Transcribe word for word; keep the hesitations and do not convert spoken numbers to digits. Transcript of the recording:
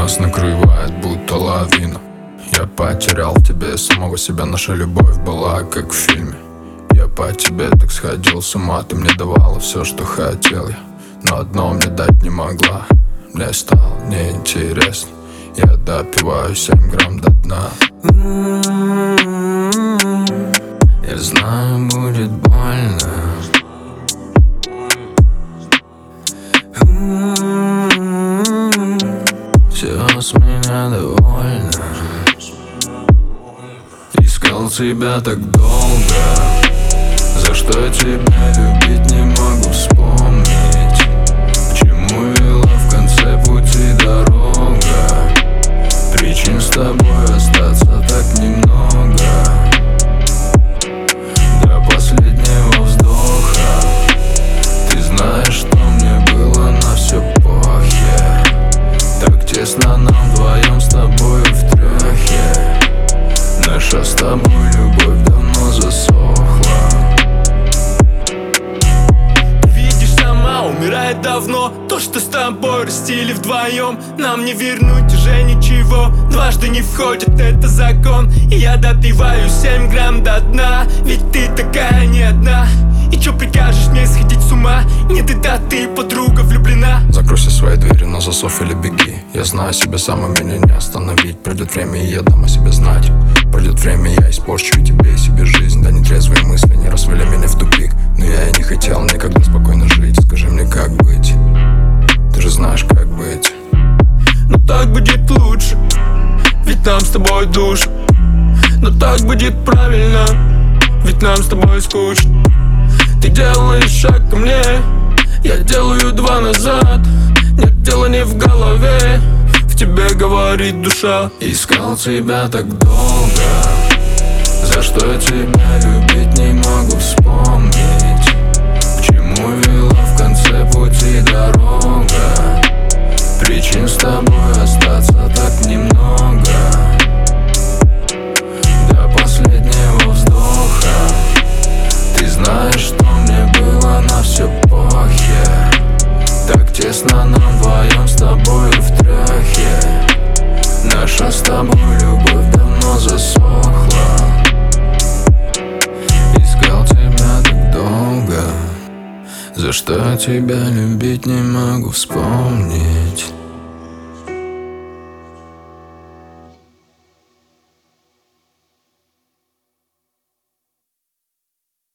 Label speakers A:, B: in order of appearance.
A: Нас накрывает будто лавина. Я потерял в тебе самого себя. Наша любовь была как в фильме. Я по тебе так сходил с ума. Ты мне давала все, что хотел я, но одно мне дать не могла. Мне стало неинтересно. Я допиваю семь грамм до дна. Я знаю, будет больно. Все с меня довольно. Искал тебя так долго. За что тебя любить не могу вспомнить. К чему вела в конце пути дорога. Причин с тобой остаться так немного. До последнего вздоха. Ты знаешь, что мне было на все похер. Так тесно нам вдвоем с тобой в трёхе. Наша с тобой любовь давно засохла.
B: Видишь, сама умирает давно. То, что с тобой растили вдвоем, нам не вернуть уже ничего. Дважды не входит, это закон. И я допиваю семь грамм до дна. Ведь ты такая не одна. И чё прикажешь мне сходить с ума? Нет, это ты, подруга, влюблена.
A: Закрой все свои двери на засов или беги. Я знаю себя сам, и меня не остановить. Придет время, и я дам о себе знать. Придет время, я испорчу и тебе, и себе жизнь. Да нетрезвые мысли не развели меня в тупик. Но я и не хотел никогда спокойно жить. Скажи мне, как быть? Ты же знаешь, как быть.
B: Но так будет лучше, ведь нам с тобой душа. Но так будет правильно, ведь нам с тобой скучно. Ты делаешь шаг ко мне, я делаю два назад. Нет, дело не в голове, в тебе говорит душа.
A: Искал тебя так долго. За что тебя любить не могу вспомнить. К чему вела в конце пути дорога. Причин с тобой остаться так немного. До последнего вздоха. Ты знаешь, что мне было на все похер. Так тесно нам вдвоем с тобой в трёхе. Наша с тобой любовь давно засохла. Искал тебя так долго. За что тебя любить не могу вспомнить.